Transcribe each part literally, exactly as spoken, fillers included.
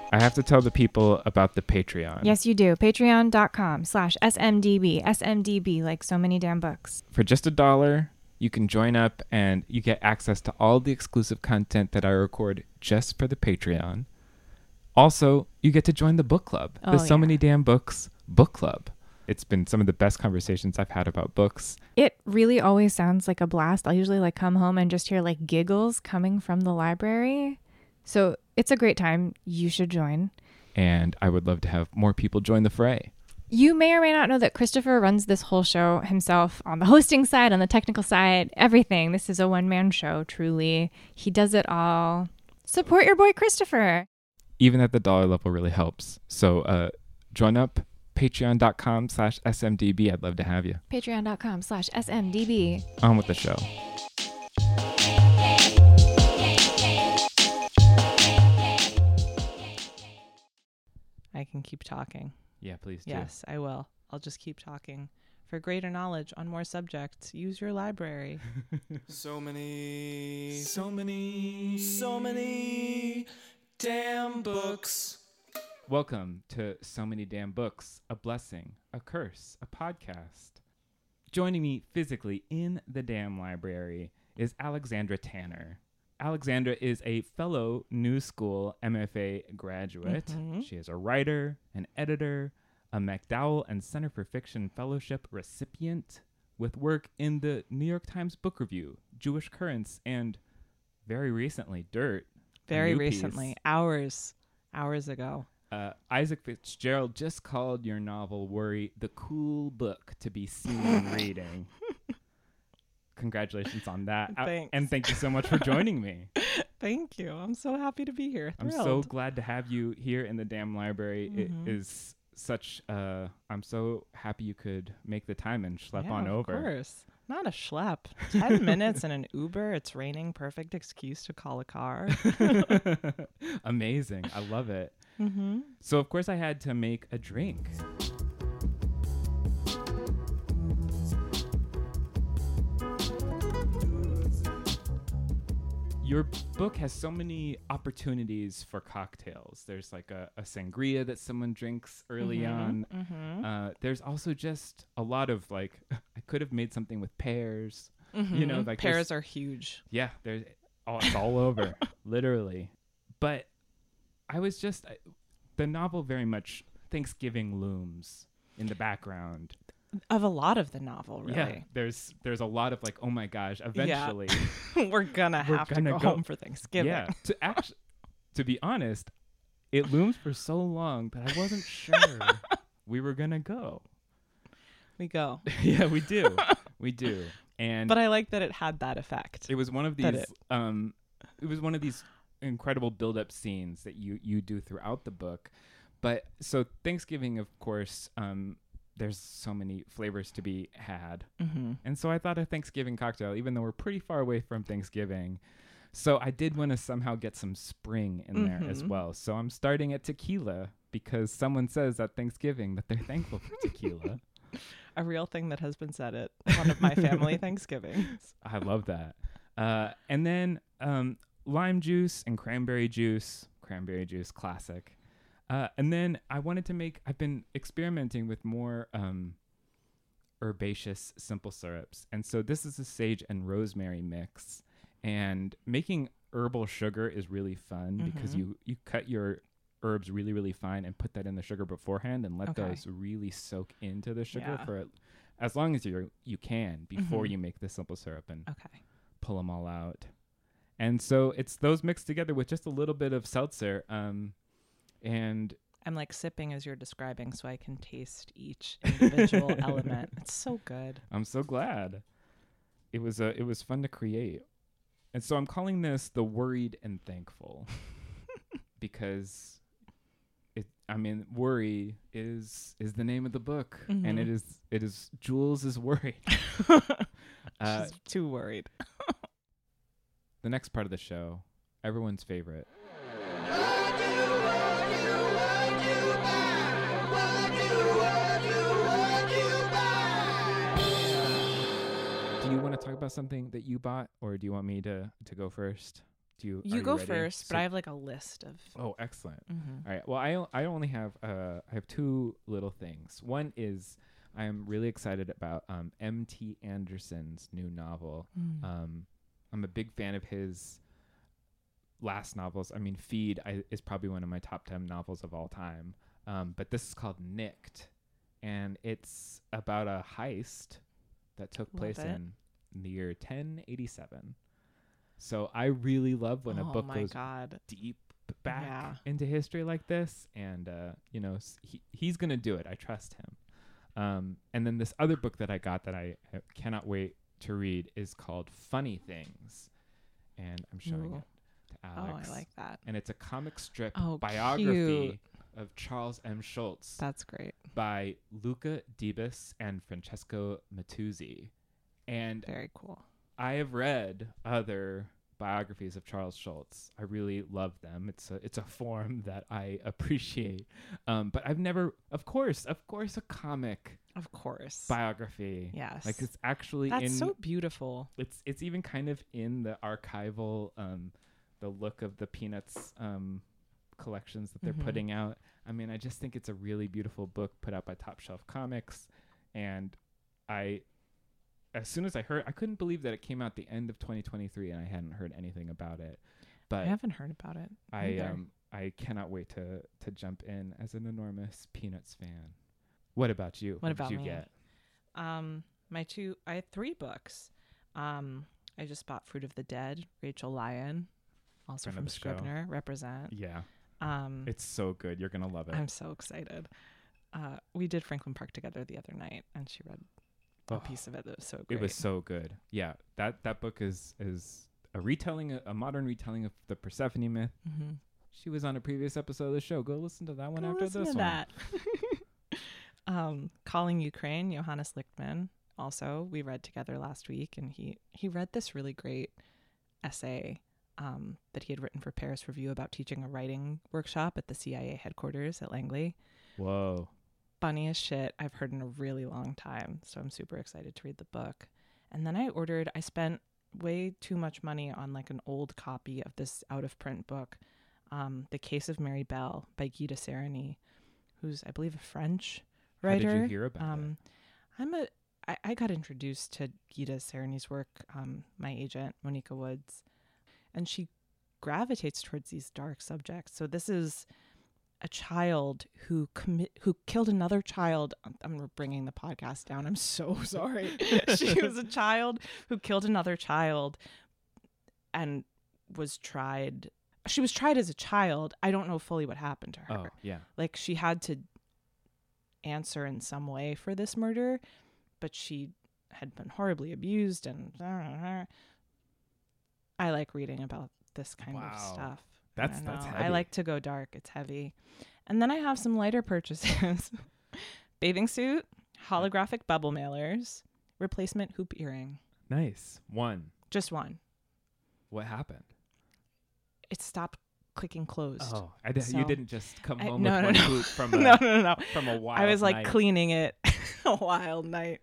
I have to tell the people about the Patreon. Yes, you do. Patreon.com slash SMDB. S M D B, like so many damn books. For just a dollar, you can join up and you get access to all the exclusive content that I record just for the Patreon. Also, you get to join the book club. Oh, the So yeah. Many Damn Books book club. It's been some of the best conversations I've had about books. It really always sounds like a blast. I'll usually like come home and just hear like giggles coming from the library. So it's a great time. You should join. And I would love to have more people join the fray. You may or may not know that Christopher runs this whole show himself on the hosting side, on the technical side, everything. This is a one-man show, truly. He does it all. Support your boy Christopher. Even at the dollar level really helps. So uh, join up. Patreon.com slash SMDB. I'd love to have you. Patreon.com slash SMDB. On with the show. I can keep talking. Yeah, please do. Yes, I will. I'll just keep talking. For greater knowledge on more subjects, use your library. So many, so many, so many damn books. Welcome to So Many Damn Books, a blessing, a curse, a podcast. Joining me physically in the damn library is Alexandra Tanner. Alexandra is a fellow New School M F A graduate. Mm-hmm. She is a writer, an editor, a MacDowell and Center for Fiction Fellowship recipient with work in the New York Times Book Review, Jewish Currents, and very recently, Dirt. Very recently, hours, hours ago. Uh, Isaac Fitzgerald just called your novel Worry the cool book to be seen reading. Congratulations on that. Thanks. Uh, and thank you so much for joining me. Thank you. I'm so happy to be here. I'm Thrilled. so glad to have you here in the damn library. Mm-hmm. It is such, uh, I'm so happy you could make the time and schlep yeah, on over. Of course. Not a schlep. Ten minutes in an Uber. It's raining. Perfect excuse to call a car. Amazing. I love it. Mm-hmm. So, of course, I had to make a drink. Your book has so many opportunities for cocktails. There's like a, a sangria that someone drinks early Mm-hmm. on. Mm-hmm. Uh, there's also just a lot of like, I could have made something with pears. Mm-hmm. You know, like pears there's- are huge. Yeah, there's oh, it's all over, literally. But I was just I, the novel very much Thanksgiving looms in the background. Of a lot of the novel, Yeah, really. there's there's a lot of like, oh my gosh, eventually, We're gonna We're have gonna to go, go- home for Thanksgiving. yeah. To actually, to be honest, it looms for so long that I wasn't sure we were gonna go. We go. Yeah, we do, we do, and But I like that it had that effect. it was one of that these it- um it was one of these incredible build-up scenes that you you do throughout the book. But so Thanksgiving, of course, um there's so many flavors to be had, Mm-hmm. and so I thought a Thanksgiving cocktail, even though we're pretty far away from Thanksgiving, so I did want to somehow get some spring in there as Mhm. well. So I'm starting at tequila because someone says at Thanksgiving that they're thankful for tequila. A real thing that has been said at one of my family Thanksgivings. I love that. Uh, and then um, lime juice and cranberry juice. Cranberry juice, classic. Uh, and then I wanted to make, I've been experimenting with more um, herbaceous simple syrups. And so this is a sage and rosemary mix. And making herbal sugar is really fun because Mhm. you, you cut your herbs really, really fine and put that in the sugar beforehand and let Okay. those really soak into the sugar Yeah. for as long as you you can before Mhm. you make the simple syrup and Okay. pull them all out. And so it's those mixed together with just a little bit of seltzer. Um, and I'm like sipping as you're describing so I can taste each individual element. It's so good. I'm so glad. It was a, it was fun to create. And so I'm calling this The Worried and Thankful because it, I mean, worry is, is the name of the book and Mhm. it is, it is Jules is worried. Uh, She's too worried. the next part of the show, everyone's favorite. Do you want to talk about something that you bought, or do you want me to, to go first? Do you? You are go ready? first, So- but I have like a list of. Oh, excellent. Mhm. All right. Well, I o- I only have uh I have two little things. One is I am really excited about um M T Anderson's new novel. Mm. Um, I'm a big fan of his last novels. I mean, Feed I, is probably one of my top ten novels of all time. Um, but this is called Nicked, and it's about a heist that took Love place it. in the year ten eighty-seven. So I really love when a Oh book my goes god. deep back Yeah. into history like this, and uh, you know s- he he's gonna do it. I trust him. Um, and then this other book that I got that I uh, cannot wait to read is called Funny Things, and I'm showing Ooh. it to Oh, Alex. I like that. And it's a comic strip Oh, biography cute. of Charles M. Schultz That's great. by Luca Debus and Francesco Mattuzzi. And Very cool. I have read other biographies of Charles Schultz. I really love them. It's a it's a form that I appreciate. Um, but I've never, of course, of course, a comic Of course. biography. Yes. Like it's actually That's in. so beautiful. It's it's even kind of in the archival, um, the look of the Peanuts um, collections that they're Mhm. putting out. I mean, I just think it's a really beautiful book put out by Top Shelf Comics, and I. As soon as I heard, I couldn't believe that it came out the end of twenty twenty-three, and I hadn't heard anything about it. But I haven't heard about it. I either. um I cannot wait to to jump in as an enormous Peanuts fan. What about you? What about did you me? get? Um, my two, I had three books. Um, I just bought Fruit of the Dead, Rachel Lyon, also Friend from of the show. Scribner, represent. Yeah, Um, it's so good. You're gonna love it. I'm so excited. Uh, we did Franklin Park together the other night, and she read a Oh, piece of it that was so great. it was so good. Yeah, that that book is is a retelling, a, a modern retelling of the Persephone myth. Mm-hmm. She was on a previous episode of the show. Go listen to that one Go after listen this to one. that. um, Calling Ukraine, Johannes Lichtman. Also, we read together last week, and he he read this really great essay um, that he had written for Paris Review about teaching a writing workshop at the C I A headquarters at Langley. Whoa. Funniest shit I've heard in a really long time. So I'm super excited to read the book. And then I ordered, I spent way too much money on like an old copy of this out of print book, um, The Case of Mary Bell by Guida Sereny, who's I believe a French writer. How did you hear about um, I'm a, I, I got introduced to Guida Sereny's work, um, my agent, Monica Woods, and she gravitates towards these dark subjects. So this is a child who commit who killed another child. I'm, I'm bringing the podcast down. I'm so sorry. She was a child who killed another child and was tried. She was tried as a child. I don't know fully what happened to her. it? Oh, yeah. Like she had to answer in some way for this murder, but she had been horribly abused, and I like reading about this kind Wow. of stuff. That's I that's know. heavy. I like to go dark. It's heavy. And then I have some lighter purchases. Bathing suit, holographic bubble mailers, replacement hoop earring. Nice. One. Just one. What happened? It stopped clicking closed. Oh, I did, So- you didn't just come I- home no, with no, one no. hoop from a no, no, no. from a wild I was like night. cleaning it a wild night.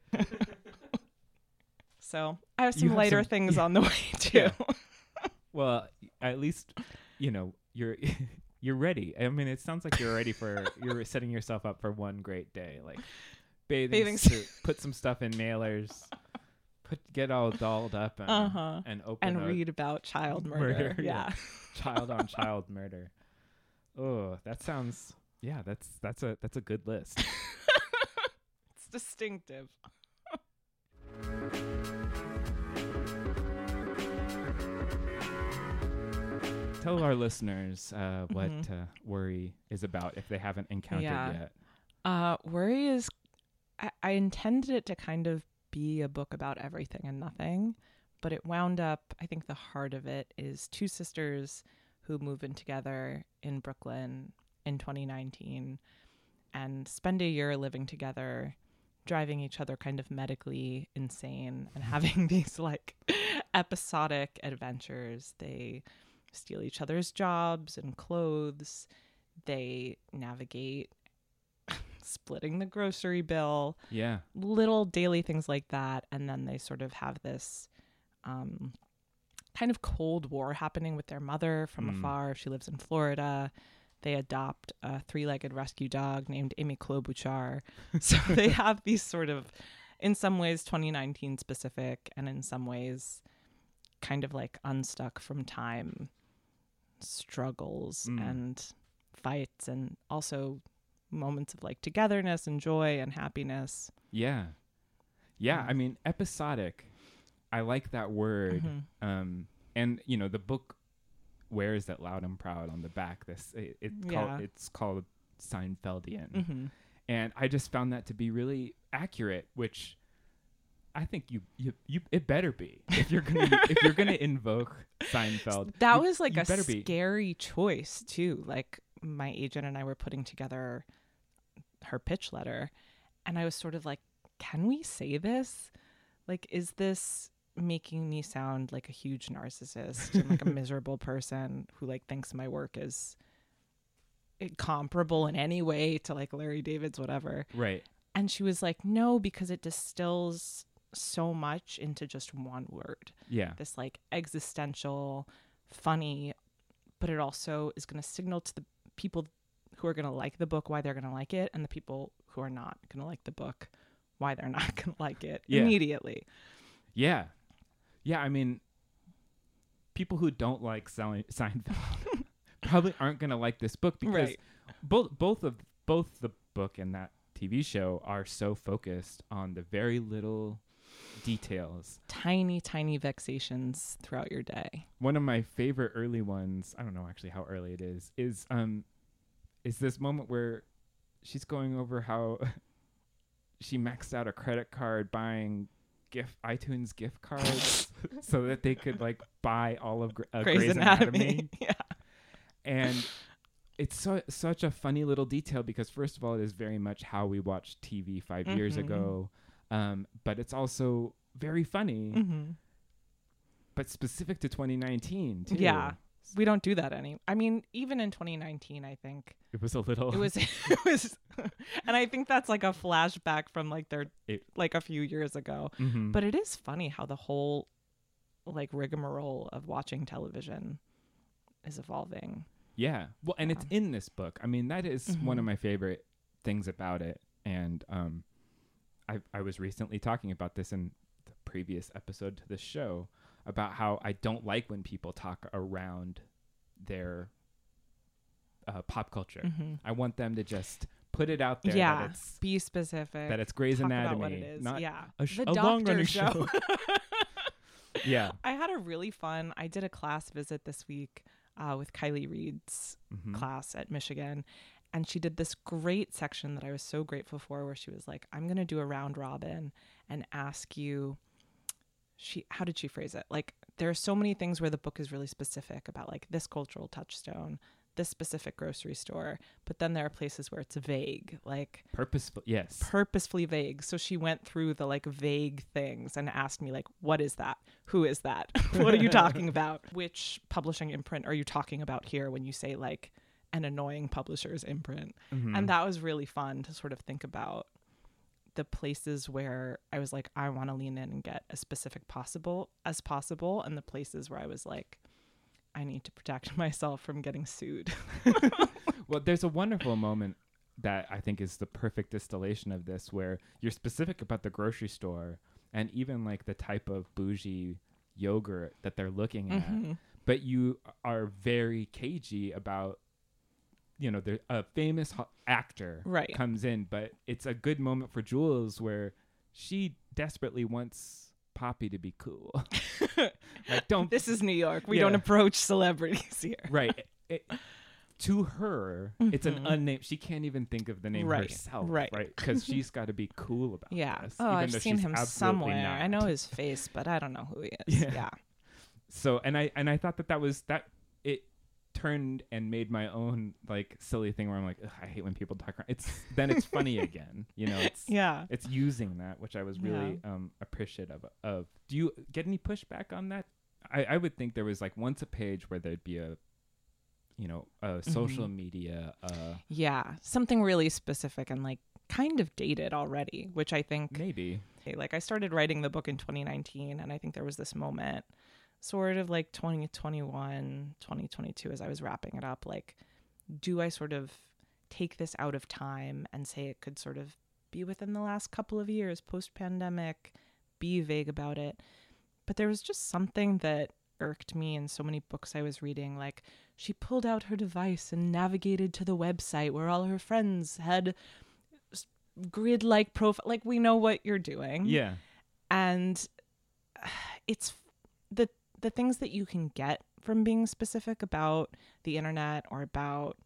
So I have You some have lighter some- things yeah. on the way too. Yeah. Well, at least you know you're you're ready. I mean, it sounds like you're ready for you're setting yourself up for one great day, like bathing, Bathing suit, put some stuff in mailers, put get all dolled up and Uh-huh. and open And a read about child murder. murder, Yeah. yeah. child on child murder. Oh, that sounds yeah. That's that's a that's a good list. It's distinctive. Tell our listeners uh, what Mhm. uh, Worry is about if they haven't encountered Yeah. yet. Uh, Worry is, I, I intended it to kind of be a book about everything and nothing, but it wound up, I think the heart of it is two sisters who move in together in Brooklyn in twenty nineteen and spend a year living together, driving each other kind of medically insane and having these like episodic adventures. They steal each other's jobs and clothes. They navigate splitting the grocery bill, Yeah. little daily things like that. And then they sort of have this um, kind of Cold War happening with their mother from Mm. afar. She lives in Florida. They adopt a three-legged rescue dog named Amy Klobuchar. So they have these sort of, in some ways, twenty nineteen specific, and in some ways, kind of like unstuck from time struggles Mm. and fights, and also moments of like togetherness and joy and happiness. Yeah. Yeah. Yeah. I mean, episodic. I like that word. Mhm. Um, and you know, the book wears that loud and proud on the back. This it, it's Yeah. called it's called Seinfeldian, Mhm. and I just found that to be really accurate. Which I think you you, you it better be if you're gonna if you're gonna invoke Seinfeld. That you- was like you a better be. scary choice too. Like my agent and I were putting together her pitch letter, and I was sort of like, can we say this? Like, is this making me sound like a huge narcissist and like a miserable person who like thinks my work is comparable in any way to like Larry David's whatever? Right. And she was like, no, because it distills so much into just one word. Yeah. This like existential, funny, but it also is going to signal to the people who are going to like the book why they're going to like it, and the people who are not going to like the book why they're not going to like it Yeah. immediately. Yeah. Yeah, I mean, people who don't like Sein- Seinfeld probably aren't going to like this book because Right. both both of both the book and that T V show are so focused on the very little details. Tiny, tiny vexations throughout your day. One of my favorite early ones, I don't know actually how early it is, is um is this moment where she's going over how she maxed out a credit card buying gift iTunes gift cards so that they could like buy all of Gr- uh, Grey's, Grey's, Anatomy. Anatomy. Yeah. And it's so such a funny little detail because first of all, it is very much how we watched T V five years Mhm. ago, um, but it's also very funny, Mm-hmm. but specific to twenty nineteen too. Yeah. We don't do that any. I mean, even in twenty nineteen, I think It was a little. it was, it was, and I think that's like a flashback from like their, It- like a few years ago. Mhm. But it is funny how the whole like rigmarole of watching television is evolving. Yeah. Well, and it's Yeah. in this book. I mean, that is one of Mhm. my favorite things about it. And um, I I was recently talking about this in the previous episode to the show about how I don't like when people talk around their uh, pop culture. Mhm. I want them to just put it out there Yeah. that it's Be specific. that it's Grey's Talk Anatomy, about what it is. not yeah. a, sh- The a long running Doctor show. Yeah. I had a really fun, I did a class visit this week uh, with Kylie Reed's Mhm. class at Michigan. And she did this great section that I was so grateful for, where she was like, I'm going to do a round robin and ask you, she, how did she phrase it? Like, there are so many things where the book is really specific about like this cultural touchstone, this specific grocery store. But then there are places where it's vague, like Purposeful. Yes. purposefully vague. So she went through the like vague things and asked me like, what is that? Who is that? What are you talking about? Which publishing imprint are you talking about here when you say like an annoying publisher's imprint? Mhm. And that was really fun to sort of think about the places where I was like, I want to lean in and get as specific possible as possible, and the places where I was like, I need to protect myself from getting sued. Well, there's a wonderful moment that I think is the perfect distillation of this, where you're specific about the grocery store and even like the type of bougie yogurt that they're looking at, Mhm. but you are very cagey about, you know, the a famous ho- actor Right. comes in, but it's a good moment for Jules where she desperately wants Poppy to be cool. Like, don't This is New York. We Yeah. don't approach celebrities here. right. It, to her, it's an Mhm. unnamed. She can't even think of the name Right, herself, right. right? Because she's got to be cool about Yeah. this. Oh, even I've though seen she's him absolutely somewhere. not. I know his face, but I don't know who he is. Yeah. Yeah. So, and I and I thought that that was that it turned and made my own like silly thing where I'm like, ugh, I hate when people talk around. It's then it's funny again. You know, it's Yeah. it's using that, which I was really um appreciative of, of. Do you get any pushback on that? I, I would think there was like once a page where there'd be a, you know, a social Mhm. media. Uh, Yeah. Something really specific and like kind of dated already, which I think maybe. like I started writing the book in twenty nineteen, and I think there was this moment sort of like twenty twenty-one, twenty twenty-two, as I was wrapping it up, like, do I sort of take this out of time and say it could sort of be within the last couple of years, post-pandemic, be vague about it? But there was just something that irked me in so many books I was reading. Like, she pulled out her device and navigated to the website where all her friends had grid-like profile. Like, we know what you're doing. Yeah. And it's the the things that you can get from being specific about the internet or about,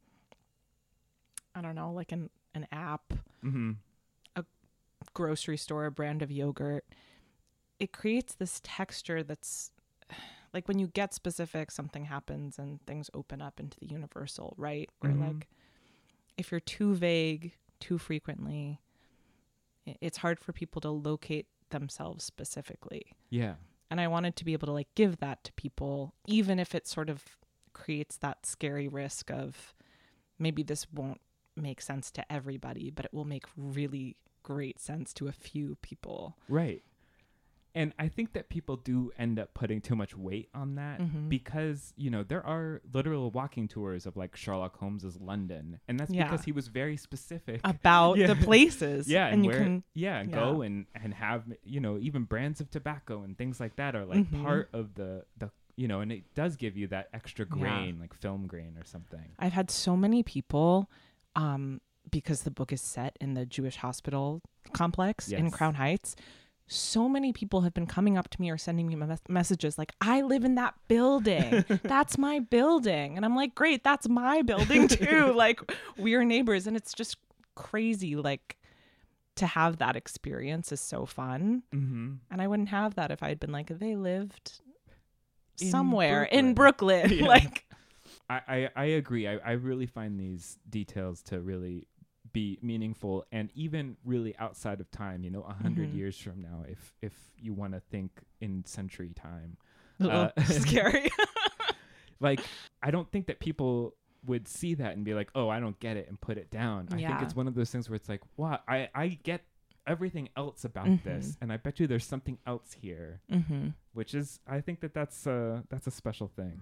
I don't know, like an, an app, Mm-hmm. a grocery store, a brand of yogurt. It creates this texture that's like, when you get specific, something happens and things open up into the universal, right? Where Mhm. like, if you're too vague too frequently, i- it's hard for people to locate themselves specifically. Yeah. And I wanted to be able to like give that to people, even if it sort of creates that scary risk of maybe this won't make sense to everybody, but it will make really great sense to a few people. Right. And I think that people do end up putting too much weight on that Mhm. because, you know, there are literal walking tours of like Sherlock Holmes's London. And that's Yeah. because he was very specific About Yeah. the places. Yeah, and, and you where, can yeah, and yeah. go and, and have, you know, even brands of tobacco and things like that are like Mhm. part of the, the, you know, and it does give you that extra Yeah. grain, like film grain or something. I've had so many people, um, because the book is set in the Jewish hospital complex in Yes. Crown Heights. So many people have been coming up to me or sending me mes- messages like, I live in that building. That's my building. And I'm like, great, that's my building too. Like, we're neighbors. And it's just crazy. Like, to have that experience is so fun. Mm-hmm. And I wouldn't have that if I had been like, they lived In somewhere in Brooklyn. Yeah. Like, I, I, I agree. I, I really find these details to really be meaningful and even really outside of time, you know, a hundred Mhm. years from now, if if you want to think in century time. uh, Uh, scary. Like, I don't think that people would see that and be like, oh, I don't get it and put it down. I think Yeah. it's one of those things where it's like, wow, I, I get everything else about Mhm. this. And I bet you there's something else here, Mm-hmm. which is, I think that that's, uh, that's a special thing.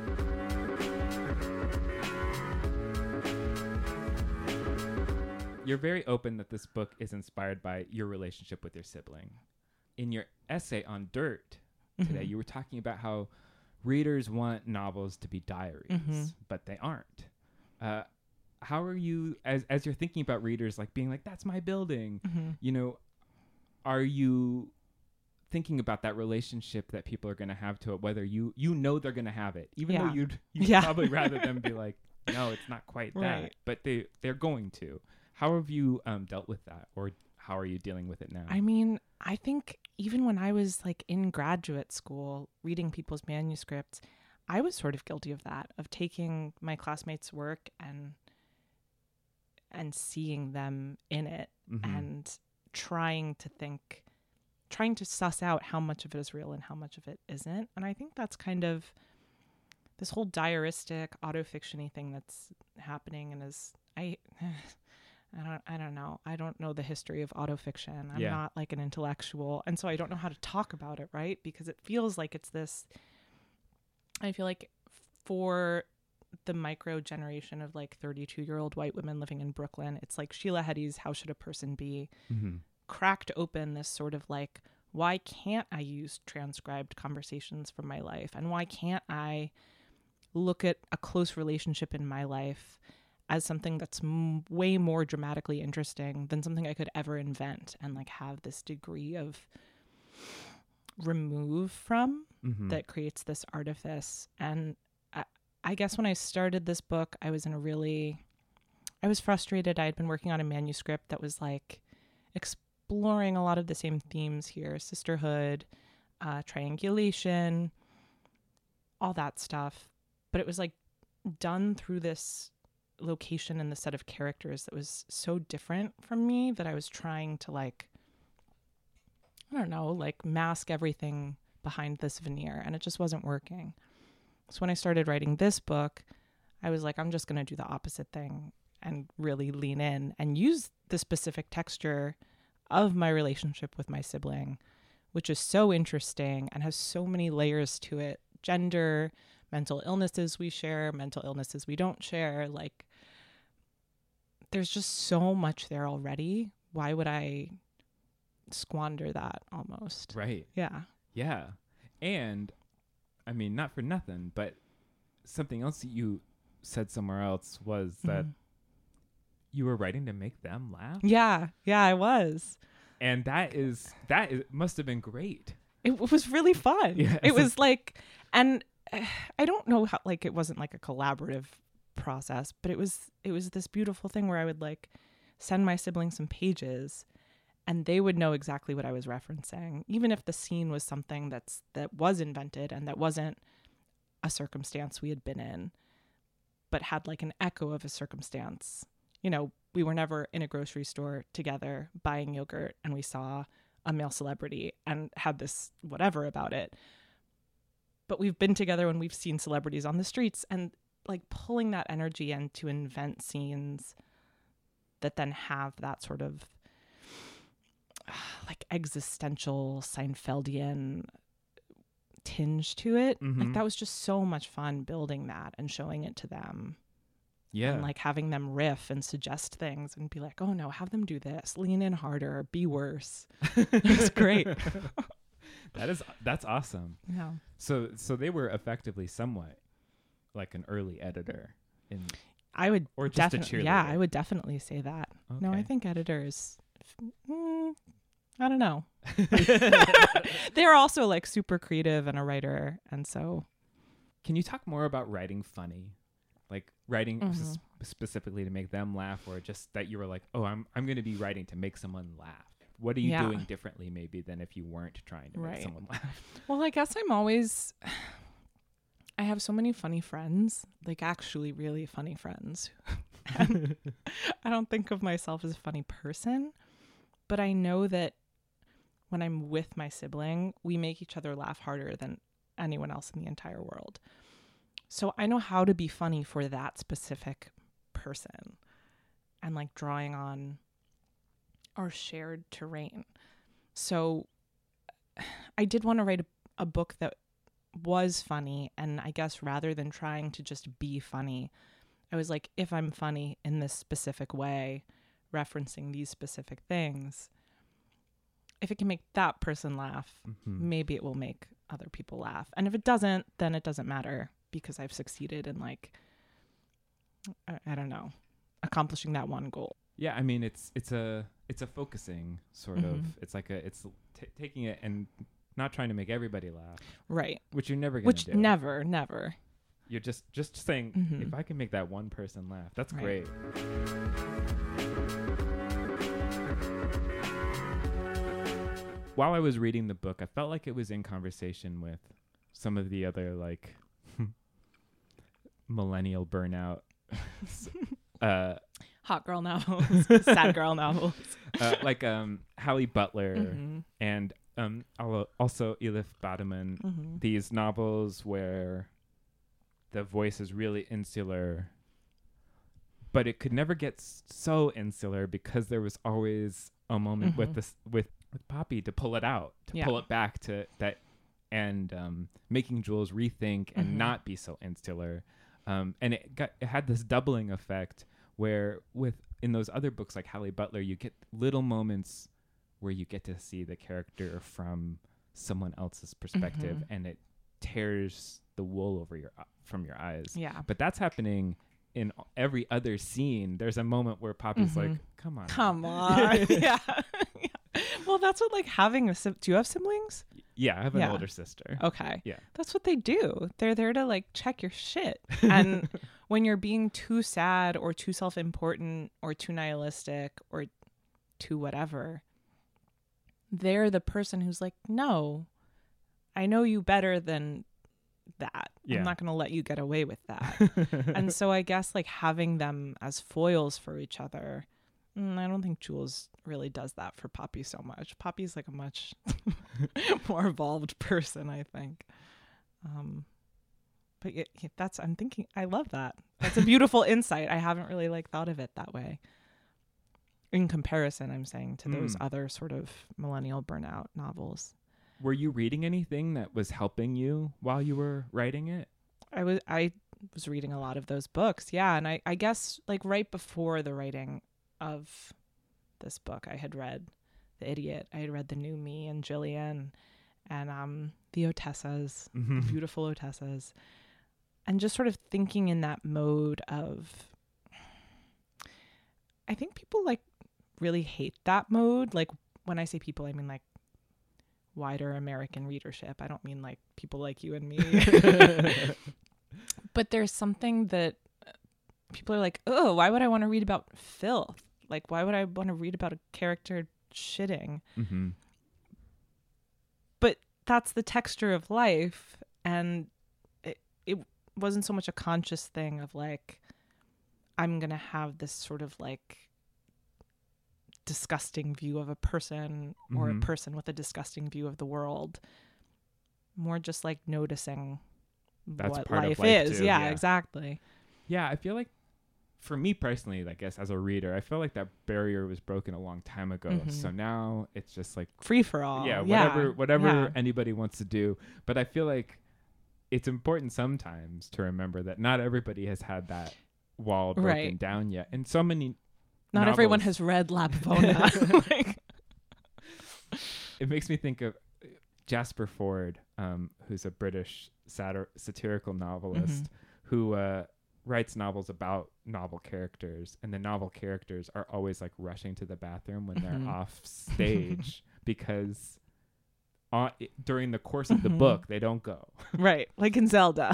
You're very open that this book is inspired by your relationship with your sibling. In your essay on Dirt today, Mhm. you were talking about how readers want novels to be diaries, Mhm. but they aren't. Uh, how are you, as as you're thinking about readers, like being like, that's my building, Mhm. you know, are you thinking about that relationship that people are going to have to it, whether you, you know they're going to have it, even Yeah. though you'd, you'd Yeah. probably rather them be like, no, it's not quite that, Right. but they, they're going to. How have you um, dealt with that, or how are you dealing with it now? I mean, I think even when I was like in graduate school reading people's manuscripts, I was sort of guilty of that, of taking my classmates' work and and seeing them in it Mhm. and trying to think, trying to suss out how much of it is real and how much of it isn't. And I think that's kind of this whole diaristic autofiction-y thing that's happening and is I I don't I don't know. I don't know the history of autofiction. I'm Yeah. not like an intellectual. And so I don't know how to talk about it, right? Because it feels like it's this I feel like for the micro generation of like thirty-two-year-old white women living in Brooklyn, it's like Sheila Heti's How Should a Person Be Mhm. cracked open this sort of like, why can't I use transcribed conversations from my life? And why can't I look at a close relationship in my life as something that's m- way more dramatically interesting than something I could ever invent and like have this degree of remove from Mhm. that creates this artifice. And I, I guess when I started this book, I was in a really, I was frustrated. I had been working on a manuscript that was like exploring a lot of the same themes here, sisterhood, uh, triangulation, all that stuff. But it was like done through this location and the set of characters that was so different from me that I was trying to like, I don't know, like mask everything behind this veneer, and it just wasn't working. So when I started writing this book, I was like, I'm just going to do the opposite thing and really lean in and use the specific texture of my relationship with my sibling, which is so interesting and has so many layers to it. Gender, mental illnesses we share, mental illnesses we don't share. Like, there's just so much there already. Why would I squander that almost? Right. Yeah. Yeah. And I mean, not for nothing, but something else that you said somewhere else was that Mhm. you were writing to make them laugh. Yeah. Yeah, I was. And that is, that is, must have been great. It w- was really fun. Yeah, it so- was like, and uh, I don't know how, like, it wasn't like a collaborative process, but it was, it was this beautiful thing where I would like send my siblings some pages and they would know exactly what I was referencing, even if the scene was something that's, that was invented and that wasn't a circumstance we had been in, but had like an echo of a circumstance. You know, we were never in a grocery store together buying yogurt and we saw a male celebrity and had this whatever about it. But we've been together when we've seen celebrities on the streets, and like pulling that energy in to invent scenes that then have that sort of uh, like existential Seinfeldian tinge to it. Mhm. Like, that was just so much fun building that and showing it to them. Yeah. And like having them riff and suggest things and be like, oh no, have them do this, lean in harder, be worse. It's great. That is, that's awesome. Yeah. So, so they were effectively somewhat like an early editor in, I would or just a definitely, yeah, cheerleader. I would definitely say that. No, I Okay. think editors, mm, I don't know. They're also like super creative and a writer. And so, Can you talk more about writing funny? Like writing Mhm. s- specifically to make them laugh, or just that you were like, oh, I'm I'm going to be writing to make someone laugh. What are you Yeah. doing differently maybe than if you weren't trying to Right. make someone laugh? well, I guess I'm always, I have so many funny friends, like actually really funny friends. And I don't think of myself as a funny person, but I know that when I'm with my sibling, we make each other laugh harder than anyone else in the entire world. So I know how to be funny for that specific person and like drawing on our shared terrain. So I did want to write a, a book that was funny. And I guess rather than trying to just be funny, I was like, if I'm funny in this specific way, referencing these specific things, if it can make that person laugh, Mhm. maybe it will make other people laugh. And if it doesn't, then it doesn't matter, because I've succeeded in like, I, I don't know, accomplishing that one goal. Yeah, I mean, it's it's a it's a focusing sort Mhm. of. It's like a it's t- taking it and not trying to make everybody laugh, Right. which you're never gonna Which do. never, never. You're just just saying, Mhm. if I can make that one person laugh, that's Right. great. While I was reading the book, I felt like it was in conversation with some of the other like millennial burnout, uh, Hot girl novels, sad girl novels. uh, like um, Hallie Butler Mhm. and um, al- also Elif Batuman. Mhm. These novels where the voice is really insular, but it could never get s- so insular because there was always a moment with Mhm. this with with Poppy to pull it out, to Yeah. pull it back to that, and um, making Jules rethink and Mhm. not be so insular. Um, and it got it had this doubling effect where with in those other books like Hallie Butler, you get little moments where you get to see the character from someone else's perspective, Mhm. and it tears the wool over your from your eyes. Yeah. But that's happening in every other scene. There's a moment where Poppy's Mhm. like, "Come on, Come on. yeah. Yeah. Well, that's what like having a sim- do you have siblings? yeah, I have an Yeah. older sister." Okay. Yeah. That's what they do. They're there to like check your shit. And when you're being too sad or too self-important or too nihilistic or too whatever, they're the person who's like, "No, I know you better than that. Yeah. I'm not going to let you get away with that." And so I guess like having them as foils for each other, mm, I don't think Jules really does that for Poppy so much. Poppy's like a much more evolved person, I think. Um, but y- y- that's, I'm thinking, I love that. That's a beautiful insight. I haven't really like thought of it that way. In comparison, I'm saying, to those Mm. other sort of millennial burnout novels. were you reading anything that was helping you while you were writing it? I was I was reading a lot of those books. Yeah. And I, I guess like right before the writing of this book, I had read The Idiot. I had read The New Me and Jillian and um, the Otessas, Mm-hmm. the beautiful Otessas. And just sort of thinking in that mode of, I think people like really hate that mode. Like when I say people, I mean like wider American readership. I don't mean like people like you and me. But there's something that people are like, oh, why would I want to read about filth? Like, why would I want to read about a character shitting? Mm-hmm. But that's the texture of life. And it, it wasn't so much a conscious thing of like, I'm going to have this sort of like disgusting view of a person or Mhm. a person with a disgusting view of the world. More just like noticing That's what part of life, life is. too, Yeah, yeah. exactly. Yeah, I feel like for me personally, I guess as a reader, I feel like that barrier was broken a long time ago. Mhm. So now it's just like Free for all. yeah, whatever whatever yeah. anybody wants to do. But I feel like it's important sometimes to remember that not everybody has had that wall broken Right. down yet. And so many Not everyone novels- has read La Pavona. Like, it makes me think of Jasper Fforde, um, who's a British satir- satirical novelist Mhm. who uh, writes novels about novel characters, and the novel characters are always like rushing to the bathroom when Mhm. they're off stage because on, i- during the course of the Mhm. book they don't go. right. Like in Zelda.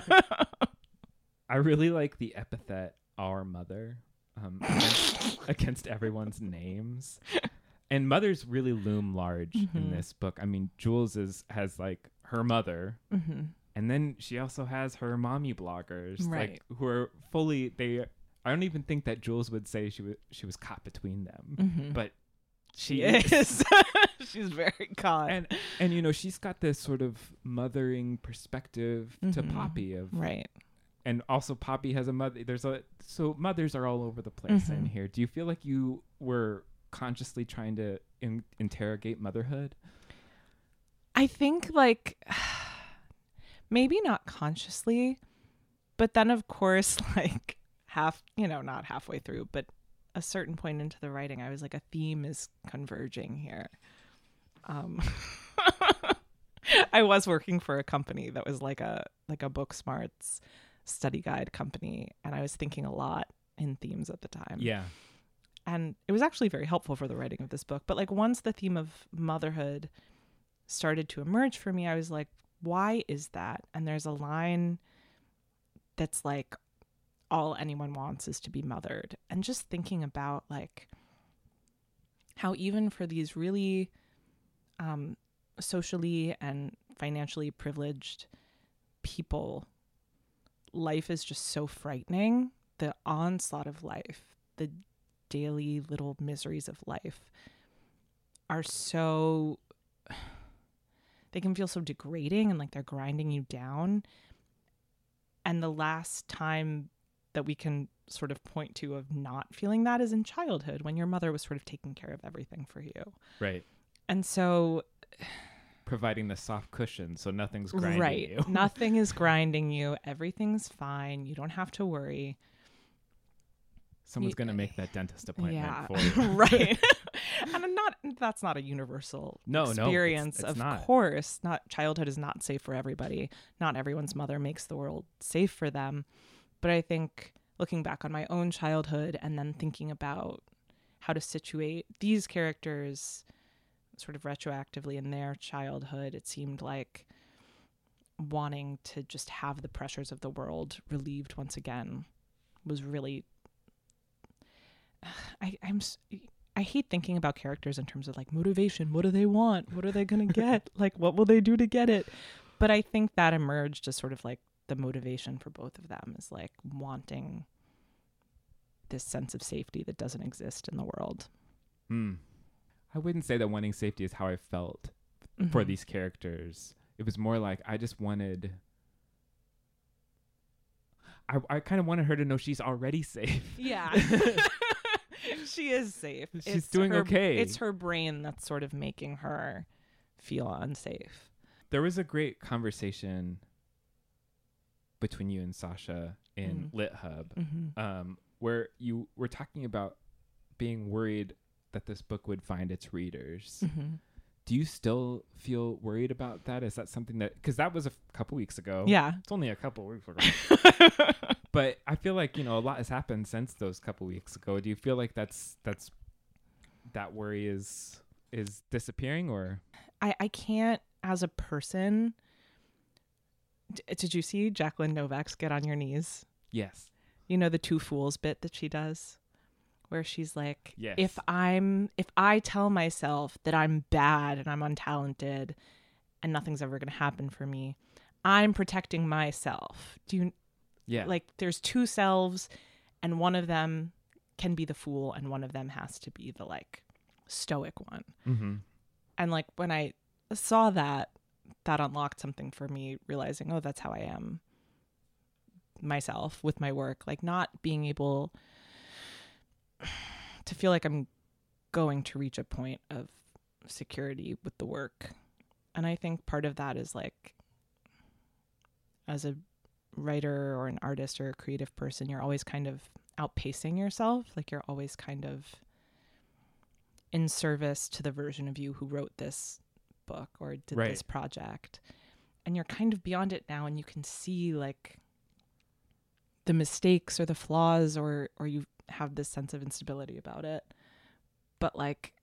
I really like the epithet "our mother" um, against, against everyone's names. And mothers really loom large in Mhm. this book. I mean, Jules is, has like her mother, Mm-hmm. and then she also has her mommy bloggers, Right. like who are fully. They, I don't even think that Jules would say she was she was caught between them, Mm-hmm. but she she is. She's very caught. and and you know she's got this sort of mothering perspective to Mhm. Poppy of, right. and also Poppy has a mother. There's a so mothers are all over the place in Mhm. here. Do you feel like you were consciously trying to in- interrogate motherhood? I think like maybe not consciously, but then of course like half, you know, not halfway through, but a certain point into the writing, I was like, a theme is converging here. Um, I was working for a company that was like a like a book smarts study guide company, and I was thinking a lot in themes at the time. Yeah. And it was actually very helpful for the writing of this book. But like once the theme of motherhood started to emerge for me, I was like, why is that? And there's a line that's like, all anyone wants is to be mothered. And just thinking about like how even for these really um, socially and financially privileged people, life is just so frightening. The onslaught of life, the daily little miseries of life are so, they can feel so degrading and like they're grinding you down. And the last time that we can sort of point to of not feeling that is in childhood, when your mother was sort of taking care of everything for you. Right. And so Providing the soft cushion so nothing's grinding right, you. nothing is grinding you. Everything's fine. You don't have to worry. Someone's y- going to make that dentist appointment Yeah, for you. right. And I'm not, that's not a universal No, no, it's- experience. it's of not. course, not childhood is not safe for everybody. Not everyone's mother makes the world safe for them. But I think looking back on my own childhood and then thinking about how to situate these characters sort of retroactively in their childhood, it seemed like wanting to just have the pressures of the world relieved once again was really I, I'm s- I hate thinking about characters in terms of like motivation. What do they want? What are they going to get? Like, what will they do to get it? But I think that emerged as sort of like the motivation for both of them is like wanting this sense of safety that doesn't exist in the world. Hmm. I wouldn't say that wanting safety is how I felt for Mhm. these characters. It was more like I just wanted. I I kind of wanted her to know she's already safe. Yeah. She is safe. She's doing her, okay. It's her brain that's sort of making her feel unsafe. There was a great conversation between you and Sasha in Mm. Lit Hub, Mm-hmm. um, where you were talking about being worried that this book would find its readers. Mm-hmm. Do you still feel worried about that? Is that something that, because that was a f- couple weeks ago. Yeah. It's only a couple weeks ago. But I feel like, you know, a lot has happened since those couple weeks ago. Do you feel like that's, that's, that worry is, is disappearing, or? I, I can't, as a person, d- did you see Jacqueline Novak's Get on Your Knees? Yes. You know, the two fools bit that she does, where she's like, Yes. if I'm, if I tell myself that I'm bad and I'm untalented and nothing's ever going to happen for me, I'm protecting myself. Do you, Yeah. like, there's two selves and one of them can be the fool and one of them has to be the, like, stoic one. Mm-hmm. And, like, when I saw that, that unlocked something for me, realizing, oh, that's how I am myself with my work, like not being able to feel like I'm going to reach a point of security with the work. And I think part of that is, like, as a writer or an artist or a creative person, you're always kind of outpacing yourself. Like, you're always kind of in service to the version of you who wrote this book or did Right. this project. And you're kind of beyond it now, and you can see, like, the mistakes or the flaws, or or you have this sense of instability about it. But, like,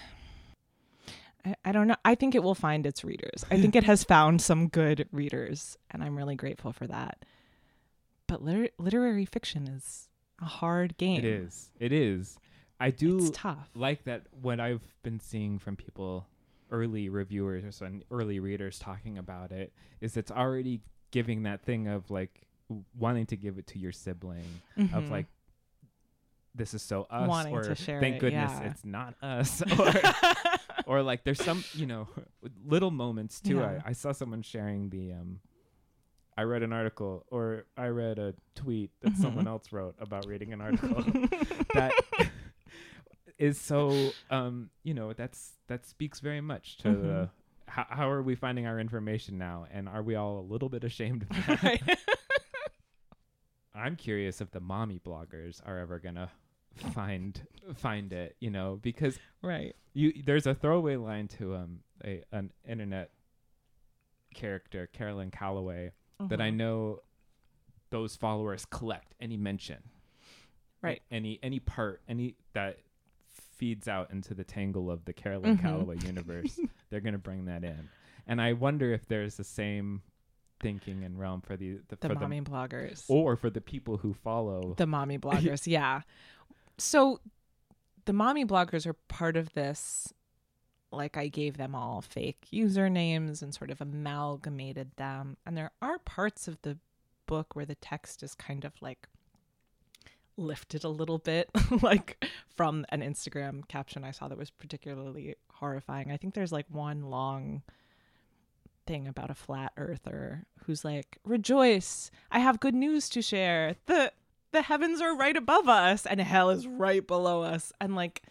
I, I don't know. I think it will find its readers. I think it has found some good readers, and I'm really grateful for that. But liter- literary fiction is a hard game. It is. It is. I do It's tough. like that what I've been seeing from people, early reviewers and early readers talking about it, is it's already giving that thing of, like, w- wanting to give it to your sibling, of, Mhm. like, this is so us, Wanting or to share thank it, goodness yeah. it's not us, or, or like there's some, you know, little moments too. Yeah. I, I saw someone sharing the, um, I read an article, or I read a tweet that Mhm. someone else wrote about reading an article that is so, um, you know, that's, that speaks very much to Mhm. the, how, how are we finding our information now? And are we all a little bit ashamed of that? Right. I'm curious if the mommy bloggers are ever going to find, find it, you know, because Right. you, there's a throwaway line to, um, a, an internet character, Carolyn Calloway, that I Mhm. know those followers collect any mention, Right. Any any part, any that feeds out into the tangle of the Carolyn Mhm. Calloway universe, they're gonna bring that in. And I wonder if there's the same thinking and realm for the, the The for mommy bloggers. the or for the people who follow. The mommy bloggers, yeah. So the mommy bloggers are part of this. Like, I gave them all fake usernames and sort of amalgamated them. And there are parts of the book where the text is kind of, like, lifted a little bit, like from an Instagram caption I saw that was particularly horrifying. I think there's, like, one long thing about a flat earther who's like, rejoice, I have good news to share. The the heavens are right above us and hell is right below us. And, like,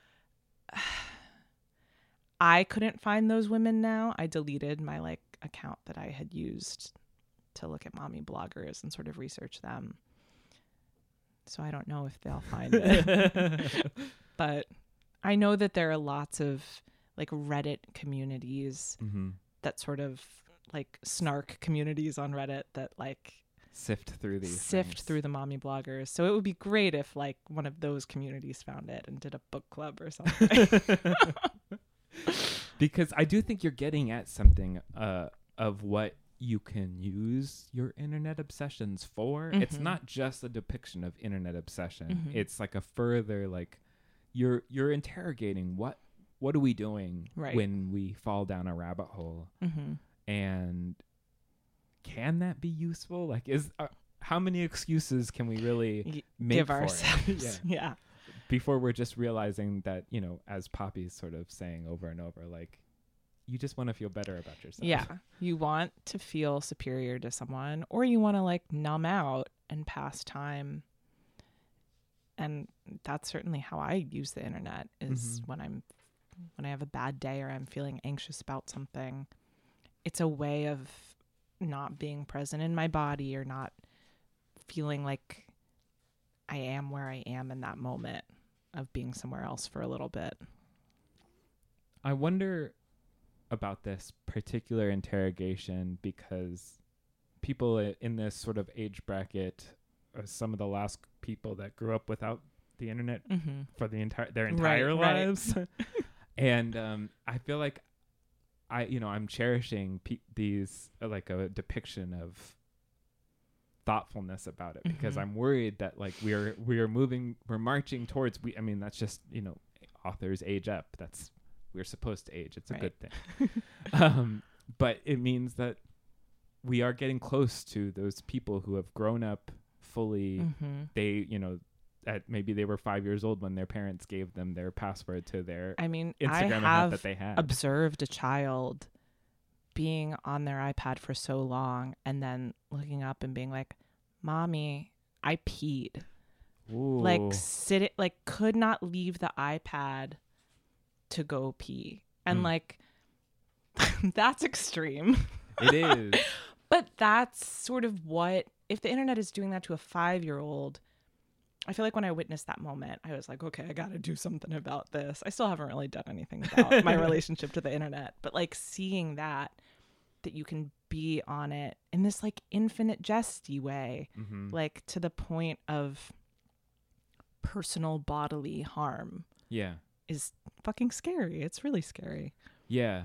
I couldn't find those women now. I deleted my, like, account that I had used to look at mommy bloggers and sort of research them. So I don't know if they'll find it. But I know that there are lots of, like, Reddit communities Mm-hmm. that sort of, like, snark communities on Reddit that, like, Sift through these. sift things. through the mommy bloggers. So it would be great if, like, one of those communities found it and did a book club or something. Because I do think you're getting at something uh, of what you can use your internet obsessions for. It's Mhm. not just a depiction of internet obsession. Mhm. It's like a further, like, you're you're interrogating what what are we doing Right. when we fall down a rabbit hole, Mm-hmm. and can that be useful? Like, is uh, how many excuses can we really Y- make give for ourselves. it? Yeah. Yeah. Before we're just realizing that, you know, as Poppy's sort of saying over and over, like, you just want to feel better about yourself. Yeah. You want to feel superior to someone, or you want to, like, numb out and pass time. And that's certainly how I use the internet, is Mhm. when I'm when I have a bad day or I'm feeling anxious about something, it's a way of not being present in my body or not feeling like I am where I am in that moment of being somewhere else for a little bit. I wonder about this particular interrogation because people i- in this sort of age bracket are some of the last people that grew up without the internet Mm-hmm. for the entire their Right, entire right. lives. And um, I feel like I, you know, I'm cherishing pe- these uh, like a depiction of thoughtfulness about it because Mhm. I'm worried that like we're we're moving, we're marching towards. We, I mean, that's just, you know, authors age up. That's we're supposed to age. It's a Right. good thing. um, but it means that we are getting close to those people who have grown up fully. Mm-hmm. They, you know, at maybe they were five years old when their parents gave them their password to their I mean, Instagram I account have that they had. observed a child being on their iPad for so long and then looking up and being like, Mommy, I peed. Ooh. Like sit it like could not leave the iPad to go pee. And Mm. like that's extreme. It is. But that's sort of what, if the internet is doing that to a five-year-old, I feel like when I witnessed that moment, I was like, okay, I got to do something about this. I still haven't really done anything about my relationship to the internet, but like seeing that, that you can be on it in this like infinite jesty way, Mm-hmm. like to the point of personal bodily harm Yeah. is fucking scary. It's really scary. Yeah.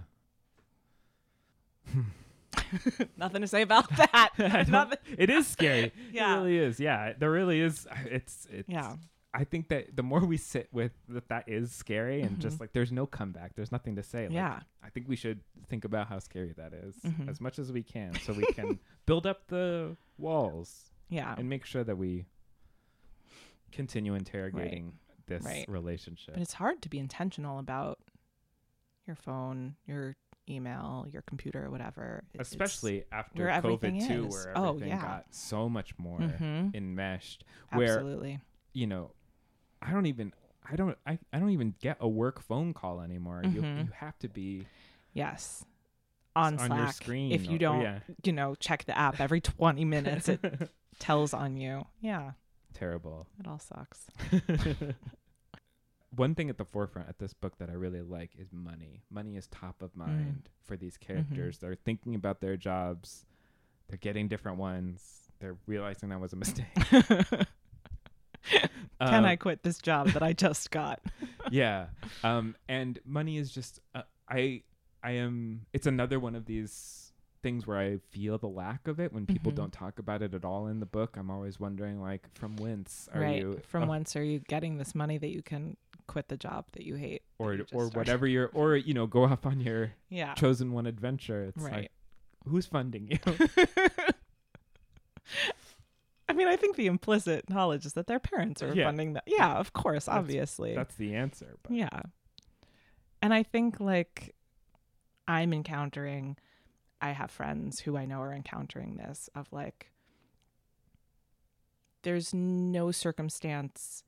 Nothing to say about that. I don't- Nothing. it is scary. Yeah. It really is. Yeah. There really is. It's, it's, Yeah. I think that the more we sit with that, that is scary and Mhm. just like there's no comeback. There's nothing to say. Like, Yeah. I think we should think about how scary that is Mhm. as much as we can so we can build up the walls Yeah. and make sure that we continue interrogating this Right. relationship. But it's hard to be intentional about your phone, your email, your computer, whatever. It- it's- Especially after where everything COVID too, is. where Oh, everything yeah. got so much more Mhm. enmeshed. Where Absolutely. you know, I don't even, I don't, I, I don't even get a work phone call anymore. You Mhm. you have to be Yes. On on Slack. your screen. If you or- don't, yeah. you know, check the app every twenty minutes, it tells on you. Yeah. Terrible. It all sucks. One thing at the forefront at this book that I really like is money. Money is top of mind for these characters. They're thinking about their jobs. They're getting different ones. They're realizing that was a mistake. Can Um, I quit this job that I just got? yeah. Um, and money is just, uh, I, I am, it's another one of these things where I feel the lack of it when people Mhm. don't talk about it at all in the book. I'm always wondering, like, from whence are right. you? From uh, whence are you getting this money that you can quit the job that you hate? that or you just or started? whatever you're, or you know, go off on your Yeah. chosen one adventure. It's Right. like, who's funding you? I mean, I think the implicit knowledge is that their parents are Yeah. funding that. Yeah, of course, That's- obviously. That's the answer. But Yeah. And I think like I'm encountering, I have friends who I know are encountering this of like, there's no circumstance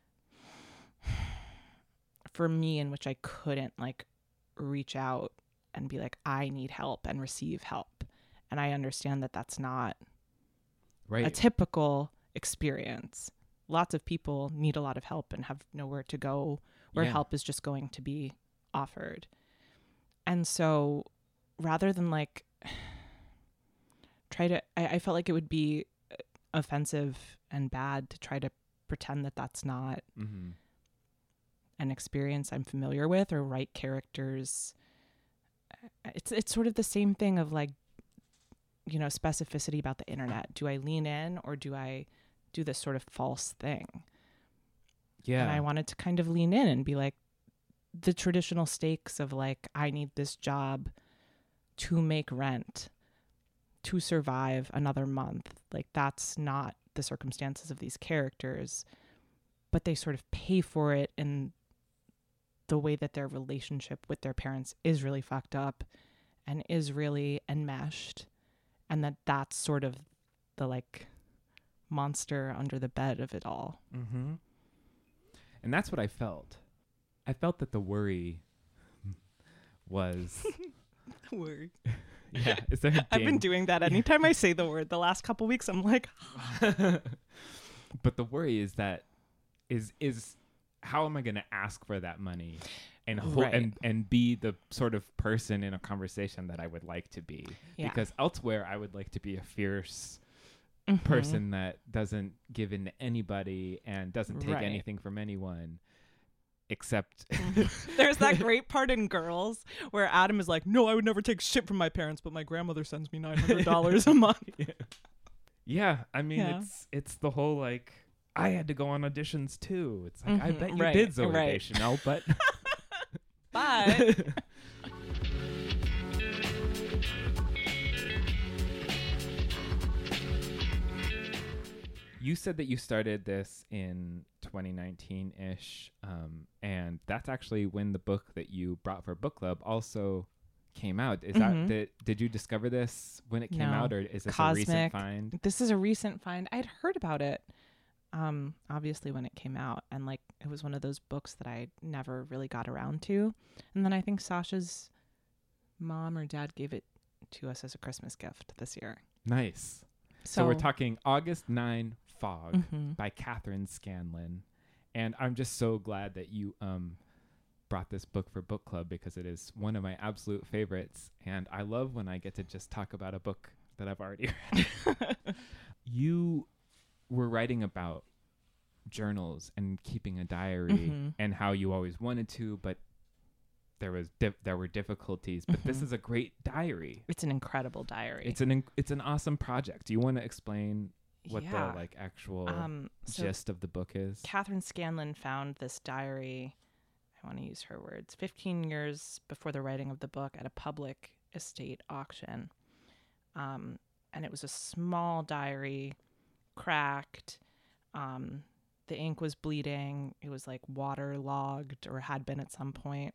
for me in which I couldn't like reach out and be like, I need help and receive help. And I understand that that's not right. a typical experience. Lots of people need a lot of help and have nowhere to go where Yeah. help is just going to be offered. And so rather than like try to, I, I felt like it would be offensive and bad to try to pretend that that's not Mm-hmm. an experience I'm familiar with or write characters. It's it's sort of the same thing of like, you know, specificity about the internet. Do I lean in or do I do this sort of false thing? Yeah. And I wanted to kind of lean in and be like, the traditional stakes of like, I need this job to make rent, to survive another month. Like that's not the circumstances of these characters, but they sort of pay for it in the way that their relationship with their parents is really fucked up and is really enmeshed. And that that's sort of the like monster under the bed of it all. Mm-hmm. And that's what I felt. I felt that the worry was Worry. yeah. Is there a I've been ding? doing that anytime I say the word. The last couple weeks, I'm like, But the worry is that is is how am I going to ask for that money and ho- Right. and and be the sort of person in a conversation that I would like to be? Yeah. Because elsewhere I would like to be a fierce mhm. person that doesn't give in to anybody and doesn't take Right. anything from anyone except There's that great part in Girls where Adam is like, no, I would never take shit from my parents, but my grandmother sends me nine hundred dollars a month. yeah, I mean Yeah. it's it's the whole like I had to go on auditions too. It's like I Mhm, bet you right, did Zoe right. Deschanel, but But you said that you started this in twenty nineteen-ish, um, and that's actually when the book that you brought for book club also came out. Is that Mhm. the, did you discover this when it came No. out, or is this a Cosmic. recent find? this is a recent find. I'd heard about it, um, obviously, when it came out. And like, it was one of those books that I never really got around to. And then I think Sasha's mom or dad gave it to us as a Christmas gift this year. Nice. So, So, we're talking August ninth, Fog Mhm. by Catherine Scanlon, and I'm just so glad that you um brought this book for book club because it is one of my absolute favorites, and I love when I get to just talk about a book that I've already read. You were writing about journals and keeping a diary Mhm. and how you always wanted to, but there was dif- there were difficulties. But this Mhm. is a great diary. It's an incredible diary. It's an inc- it's an awesome project. Do you want to explain what yeah. the like actual um, so gist of the book is? Catherine Scanlon found this diary, I want to use her words, fifteen years before the writing of the book at a public estate auction. Um, and it was a small diary, cracked. Um, the ink was bleeding. It was like waterlogged or had been at some point.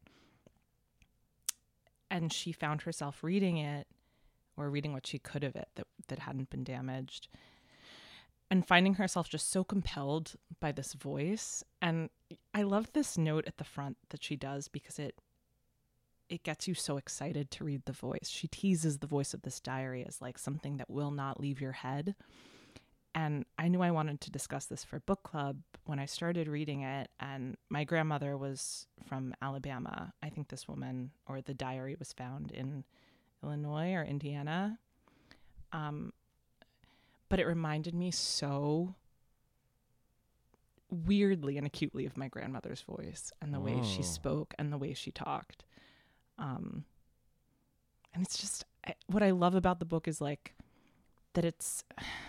And she found herself reading it, or reading what she could of it that, that hadn't been damaged, and finding herself just so compelled by this voice. And I love this note at the front that she does because it it gets you so excited to read the voice. She teases the voice of this diary as like something that will not leave your head. And I knew I wanted to discuss this for book club when I started reading it. And my grandmother was from Alabama. I think this woman, or the diary, was found in Illinois or Indiana. Um, but it reminded me so weirdly and acutely of my grandmother's voice and the way she Whoa. spoke and the way she talked. Um, and it's just, I, what I love about the book is like that it's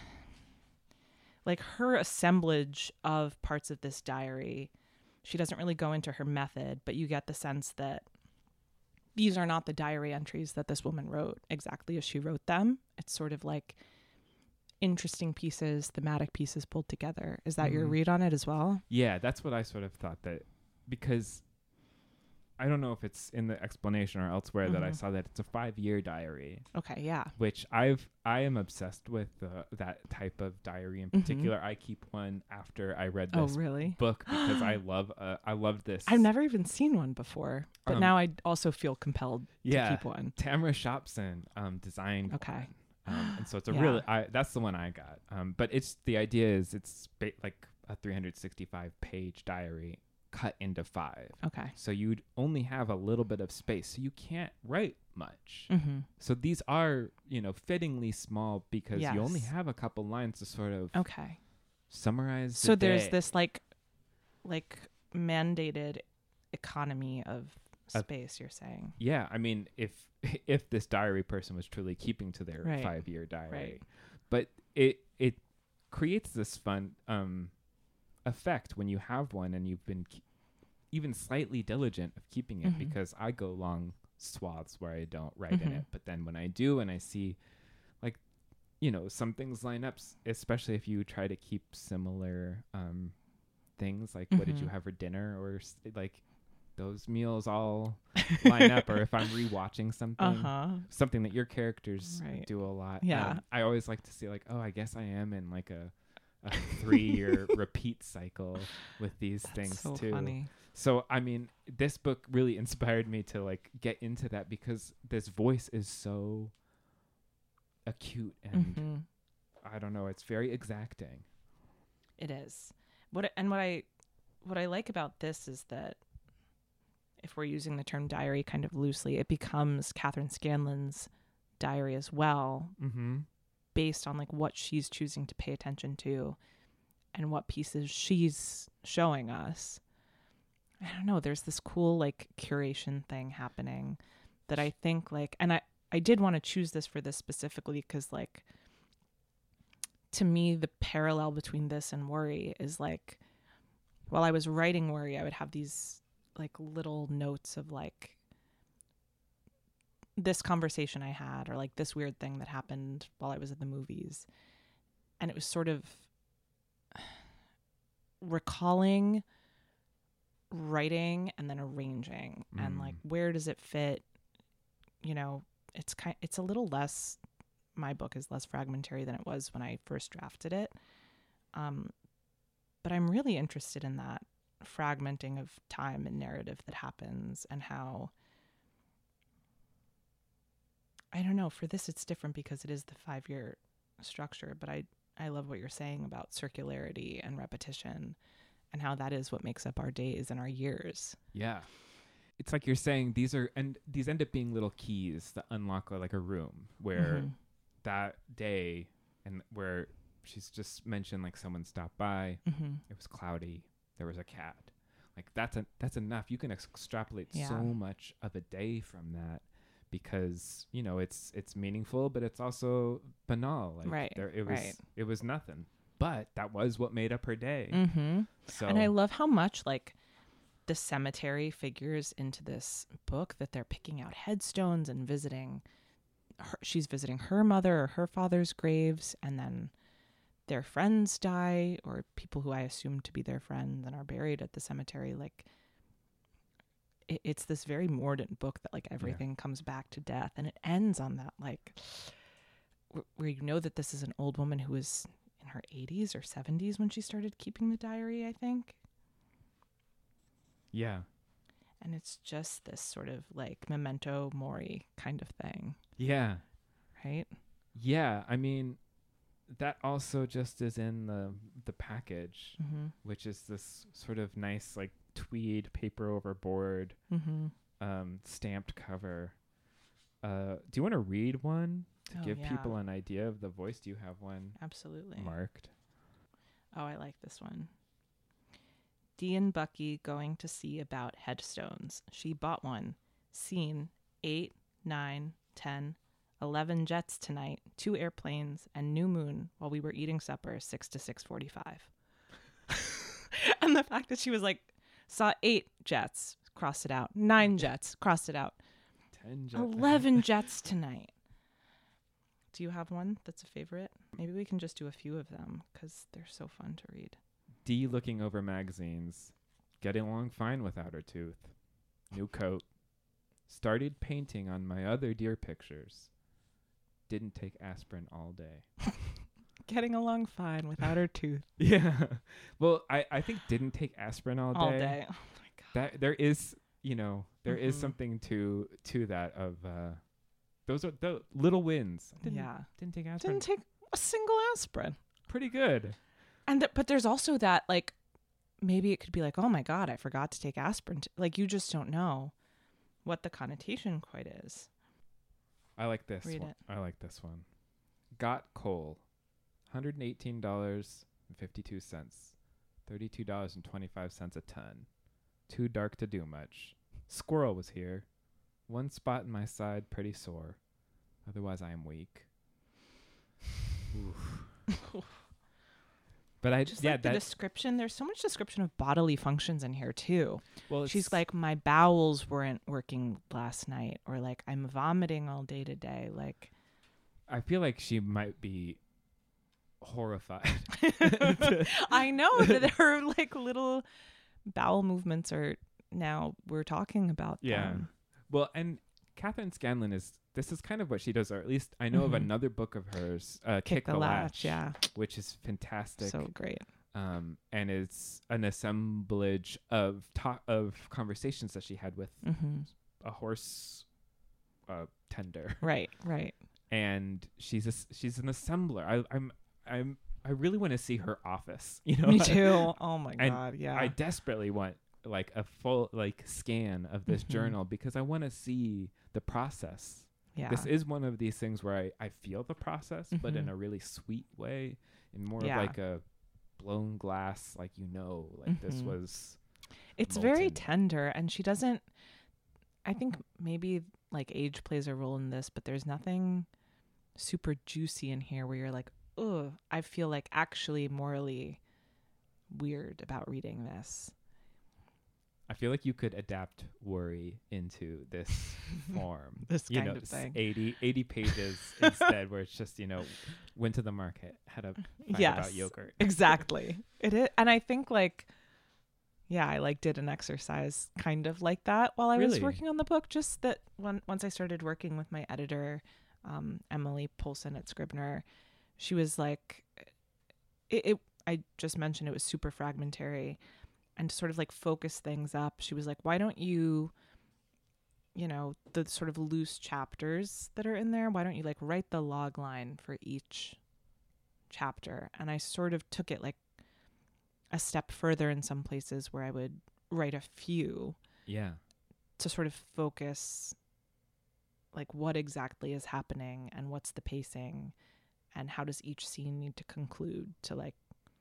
like her assemblage of parts of this diary. She doesn't really go into her method, but you get the sense that these are not the diary entries that this woman wrote exactly as she wrote them. It's sort of like interesting pieces, thematic pieces pulled together. Is that your Mhm. read on it as well? Yeah, that's what I sort of thought, that because I don't know if it's in the explanation or elsewhere that I Mhm. saw that it's a five-year diary, Okay, yeah. which I've I am obsessed with uh, that type of diary in Mhm. particular. I keep one after I read Oh, this really? book because I love uh, I love this. I've never even seen one before, but Um, now I also feel compelled yeah, to keep one. Tamara Shopson um, designed Okay. one. Um, and so it's a Yeah. really I, that's the one I got. Um, but it's the idea is it's ba- like a three hundred sixty-five page diary cut into five. Okay. So you'd only have a little bit of space, so you can't write much. Mm-hmm. So these are, you know, fittingly small because you only Yes. have a couple lines to sort of Okay. summarize. So the there's day. this like like mandated economy of Of- space, you're saying. Yeah, I mean, if if this diary person was truly keeping to their Right. five year diary, Right. but it it creates this fun um effect when you have one and you've been ke- even slightly diligent of keeping it, Mhm. because I go long swaths where I don't write in Mhm. it, but then when I do and I see like, you know, some things line up, s- especially if you try to keep similar um things like what did you Mhm. have for dinner, or s- like those meals all line up, or if I'm rewatching something Uh-huh. something that your characters Right. do a lot. Yeah. Um, I always like to see like, oh, I guess I am in like a, a three year repeat cycle with these That's things so too. funny. So, I mean, this book really inspired me to like get into that because this voice is so acute and Mhm. I don't know, it's very exacting. It is. What and what I what I like about this is that if we're using the term diary kind of loosely, it becomes Catherine Scanlon's diary as well, Mm-hmm. based on like what she's choosing to pay attention to and what pieces she's showing us. I don't know, there's this cool like curation thing happening that I think like, and I, I did want to choose this for this specifically because like, to me, the parallel between this and Worry is like, while I was writing Worry, I would have these like little notes of like this conversation I had or like this weird thing that happened while I was at the movies. And it was sort of recalling, writing, and then arranging Mm. and like where does it fit? You know, it's kind it's a little less, my book is less fragmentary than it was when I first drafted it. Um, but I'm really interested in that fragmenting of time and narrative that happens and how, I don't know, for this it's different because it is the five-year structure, but I, I love what you're saying about circularity and repetition and how that is what makes up our days and our years. Yeah. It's like you're saying these are, and these end up being little keys that unlock uh, like a room where Mhm. that day and where she's just mentioned like someone stopped by, Mhm. it was cloudy, there was a cat. Like that's a, that's enough. You can ex- extrapolate Yeah. so much of a day from that because, you know, it's it's meaningful, but it's also banal. Like Right, there, it was right. it was nothing. But that was what made up her day. Mm-hmm. So And I love how much like the cemetery figures into this book, that they're picking out headstones and visiting her, she's visiting her mother or her father's graves, and then their friends die, or people who I assume to be their friends and are buried at the cemetery. Like it, it's this very mordant book that like everything comes back to death, and it ends on that like wh- where you know that this is an old woman who was in her eighties or seventies when she started keeping the diary, I think. yeah. And it's just this sort of like memento mori kind of thing, Yeah. right? Yeah. I mean, that also just is in the the package, Mm-hmm. which is this sort of nice like tweed paper over board Mm-hmm. um, stamped cover. Uh, do you want to read one to Oh, give yeah. people an idea of the voice? Do you have one Absolutely. marked? Oh, I like this one. Dee and Bucky going to see about headstones. She bought one. Scene eight, nine, ten, eleven jets tonight, two airplanes, and new moon while we were eating supper, six to six forty-five. And the fact that she was like, saw eight jets, crossed it out. Nine jets, crossed it out. Ten jet- eleven jets tonight. Do you have one that's a favorite? Maybe we can just do a few of them because they're so fun to read. D looking over magazines, getting along fine without her tooth. New coat. Started painting on my other deer pictures. Didn't take aspirin all day. Getting along fine without her tooth. Yeah. Well, I, I think didn't take aspirin all day. All day. Oh my god. That there is, you know, there is Mhm. something to to that of uh those are the little wins. Didn't, Yeah. Didn't take aspirin. Didn't take a single aspirin. Pretty good. And th- but there's also that like maybe it could be like, oh my god, I forgot to take aspirin. T-. Like you just don't know what the connotation quite is. I like this Read one. it. I like this one. Got coal. one hundred eighteen dollars and fifty-two cents. thirty-two dollars and twenty-five cents a ton. Too dark to do much. Squirrel was here. One spot in my side pretty sore. Otherwise I am weak. Oof. But I Just yeah like the that description, there's so much description of bodily functions in here too. well She's it's- like, my bowels weren't working last night, or like, I'm vomiting all day today. Like, I feel like she might be horrified. I know that her like little bowel movements are now we're talking about Yeah. them. Well, and Catherine Scanlon is this is kind of what she does, or at least I know of Mhm. another book of hers, uh, Kick, Kick the, latch, yeah. which is fantastic. So great. um, and it's an assemblage of ta- of conversations that she had with Mm-hmm. a horse uh, tender, Right, right. and she's a, s- she's an assembler. I, I'm I'm I really want to see her office. You know, Me too. Oh my And God. Yeah. I desperately want like a full like scan of this Mhm. journal because I want to see the process. yeah. This is one of these things where I, I feel the process, but in Mhm. a really sweet way, in more Yeah. of like a blown glass, like, you know, like this Mhm. was. It's very molten. tender, and she doesn't. I think maybe like age plays a role in this, but there's nothing super juicy in here where you're like, oh, I feel like actually morally weird about reading this. I feel like you could adapt worry into this form. This you kind know, of s- thing. eighty, eighty pages instead, where it's just, you know, went to the market, had a fight Yes. about yogurt. Exactly. It is, and I think like, yeah, I like did an exercise kind of like that while I was Really? working on the book. Just that when once I started working with my editor, um, Emily Polson at Scribner, she was like, it, it. I just mentioned it was super fragmentary, and to sort of like focus things up, she was like, why don't you, you know, the sort of loose chapters that are in there, why don't you like write the log line for each chapter? And I sort of took it like a step further in some places where I would write a few Yeah. to sort of focus like what exactly is happening and what's the pacing and how does each scene need to conclude to like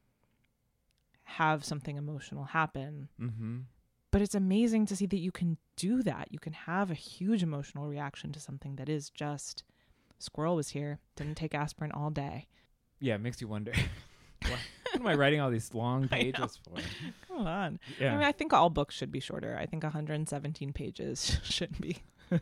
have something emotional happen. Mm-hmm. But it's amazing to see that you can do that. You can have a huge emotional reaction to something that is just squirrel was here, didn't take aspirin all day. Yeah, it makes you wonder. What, what am I writing all these long I know. pages for? Come on. Yeah. I mean, I think all books should be shorter. I think one hundred seventeen pages should be.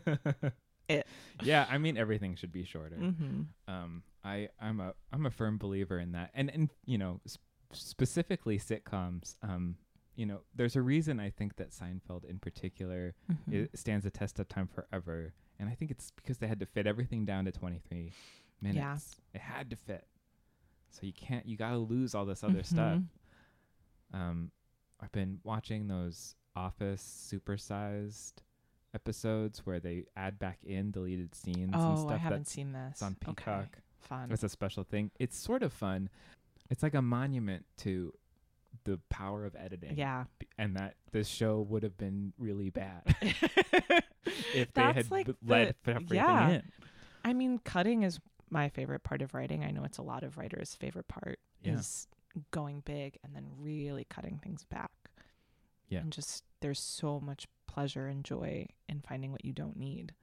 it. Yeah, I mean everything should be shorter. Mm-hmm. Um, I I'm a I'm a firm believer in that, and and you know sp- specifically sitcoms. Um, you know, there's a reason I think that Seinfeld in particular Mm-hmm. it stands the test of time forever, and I think it's because they had to fit everything down to twenty-three minutes. It had to fit, so you can't you gotta lose all this other stuff. Mhm. Um, I've been watching those Office supersized episodes where they add back in deleted scenes and Oh, stuff. I haven't that's seen this. it's on Okay. Peacock. Fun. It's a special thing. It's sort of fun. It's like a monument to the power of editing. Yeah. B- And that this show would have been really bad if they That's had like b- let the- everything yeah. in. I mean, cutting is my favorite part of writing. I know it's a lot of writers' favorite part Yeah. is going big and then really cutting things back. Yeah. And just there's so much pleasure and joy in finding what you don't need.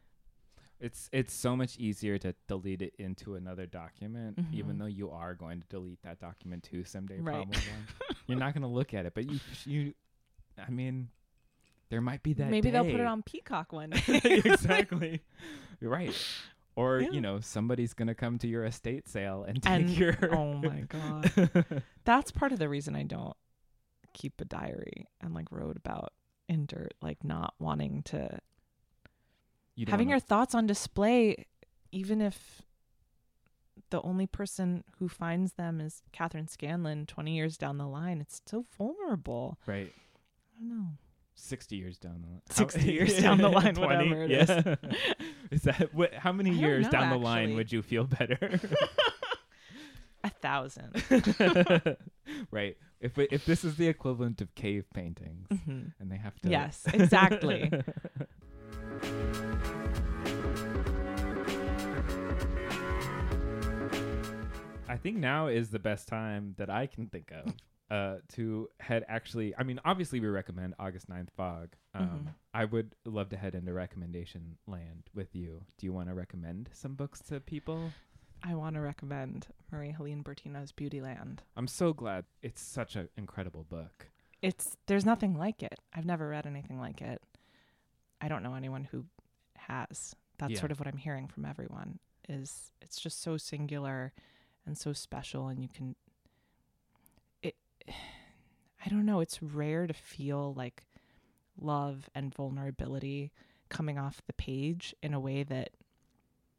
It's it's so much easier to delete it into another document, even Mhm. though you are going to delete that document too someday. Right. Probably you're not going to look at it, but you you. I mean, there might be that. Maybe they'll put day. it on Peacock one. Exactly. You're right. Or Yeah. you know, somebody's gonna come to your estate sale and take And your. oh my god. That's part of the reason I don't keep a diary and like wrote about in dirt, like not wanting to You don't having wanna- your thoughts on display, even if the only person who finds them is Catherine Scanlon twenty years down the line, it's still vulnerable. right. I don't know. Sixty years down the line. sixty years down the line, twenty, whatever it yeah. is that what? How many I don't years know, down the line actually. would you feel better? A thousand. Right. If it, if this is the equivalent of cave paintings, Mhm. and they have to. Yes, exactly. I think now is the best time that I can think of uh, to head actually. I mean, obviously, we recommend August ninth Fog. Um, Mhm. I would love to head into recommendation land with you. Do you want to recommend some books to people? I want to recommend Marie Helene Bertina's Beautyland. I'm so glad. It's such an incredible book. It's there's nothing like it. I've never read anything like it. I don't know anyone who has. That's Yeah. sort of what I'm hearing from everyone is it's just so singular and so special, and you can it I don't know, it's rare to feel like love and vulnerability coming off the page in a way that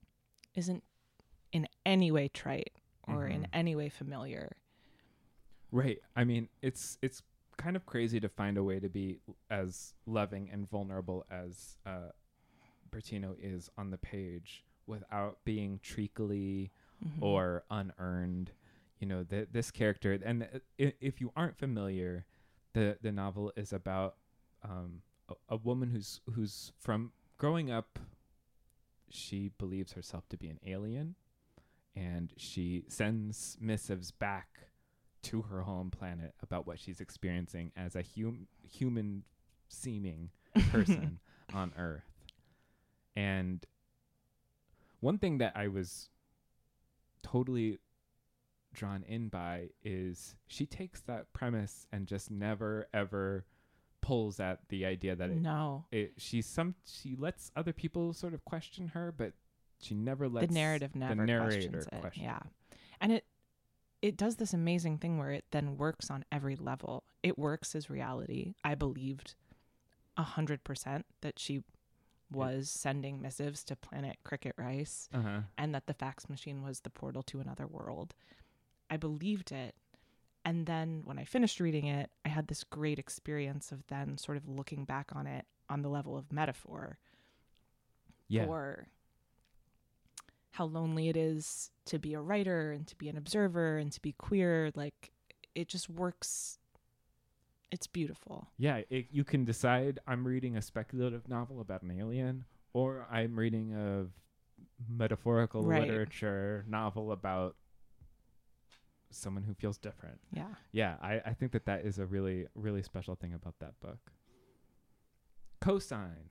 isn't in any way trite or in Mhm. any way familiar. Right. I mean, it's it's kind of crazy to find a way to be as loving and vulnerable as uh, Bertino is on the page without being treacly Mhm. or unearned. You know, th- this character, and i- if you aren't familiar, the the novel is about um, a, a woman who's who's from growing up. She believes herself to be an alien, and she sends missives back to her home planet about what she's experiencing as a hum- human seeming person on Earth. And one thing that I was totally drawn in by is she takes that premise and just never ever pulls at the idea that it, No, it she's some she lets other people sort of question her, but she never lets the narrative never the narrator questions it. question Yeah, and it it does this amazing thing where it then works on every level. It works as reality. I believed a hundred percent that she was sending missives to planet Cricket Rice, uh-huh and that the fax machine was the portal to another world. I believed it. And then when I finished reading it, I had this great experience of then sort of looking back on it on the level of metaphor yeah for how lonely it is to be a writer and to be an observer and to be queer. Like, it just works. It's beautiful. yeah it, you can decide I'm reading a speculative novel about an alien, or I'm reading a metaphorical Right. literature novel about someone who feels different. Yeah. Yeah, I, I think that that is a really, really special thing about that book. Cosign.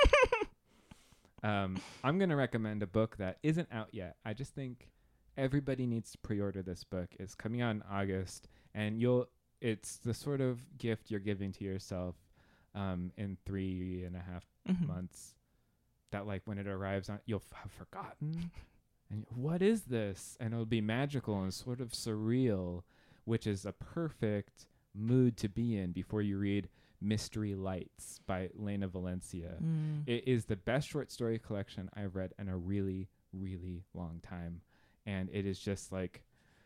um, I'm going to recommend a book that isn't out yet. I just think everybody needs to pre-order this book. It's coming out in August, and you'll. It's the sort of gift you're giving to yourself um, in three and a half Mhm. months. That, like, when it arrives, on, you'll f- have forgotten. And what is this? And it'll be magical and sort of surreal, which is a perfect mood to be in before you read Mystery Lights by Lena Valencia. Mm. It is the best short story collection I've read in a really, really long time. And it is just like,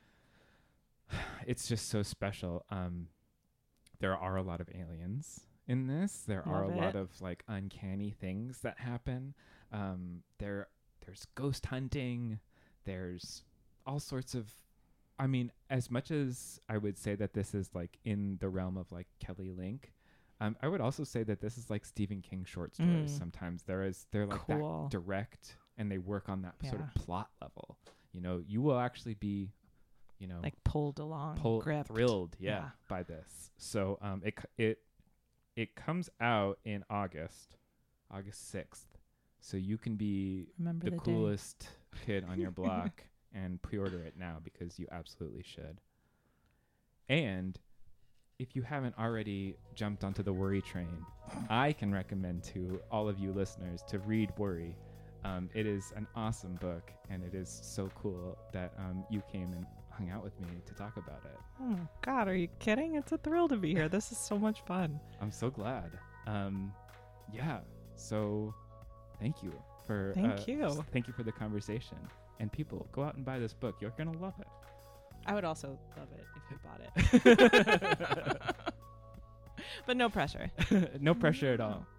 it's just so special. Um, there are a lot of aliens in this. There are Love a lot it. of like uncanny things that happen. Um, there There's ghost hunting. There's all sorts of, I mean, as much as I would say that this is like in the realm of like Kelly Link, um, I would also say that this is like Stephen King short stories. Mm. Sometimes there is, they're like Cool. that direct, and they work on that sort Yeah. of plot level. You know, you will actually be, you know, Like pulled along, pull, gripped. thrilled, yeah, Yeah. by this. So um, it c- it it comes out in August, August sixth. So you can be Remember the, the, day. coolest kid on your block and pre-order it now, because you absolutely should. And if you haven't already jumped onto the Worry train, I can recommend to all of you listeners to read Worry. Um, it is an awesome book, and it is so cool that um, you came and hung out with me to talk about it. Oh, God, are you kidding? It's a thrill to be here. This is so much fun. I'm so glad. Um, yeah. So thank you for Thank uh, you. s- Thank you for the conversation. And people, go out and buy this book. You're gonna love it. I would also love it if you bought it. But no pressure. No pressure at all.